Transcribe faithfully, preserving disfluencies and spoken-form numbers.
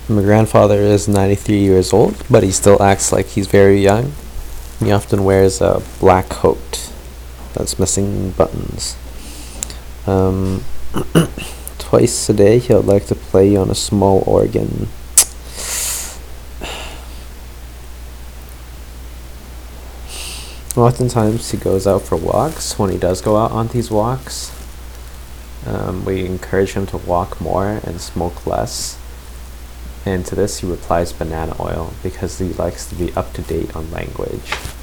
My grandfather is ninety-three years old, but he still acts like he's very young. He often wears a black coat that's missing buttons. Um, twice a day, he would like to play on a small organ. Oftentimes, he goes out for walks. When he does go out on these walks, um, we encourage him to walk more and smoke less. And to this, he replies banana oil because he likes to be up to date on language.